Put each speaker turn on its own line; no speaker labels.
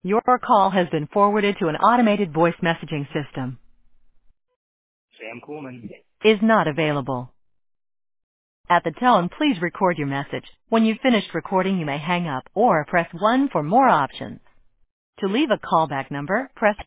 Your call has been forwarded to an automated voice messaging system.
Sam Coolman.
Is not available. At the tone, please record your message. When you've finished recording, you may hang up or press 1 for more options. To leave a callback number, press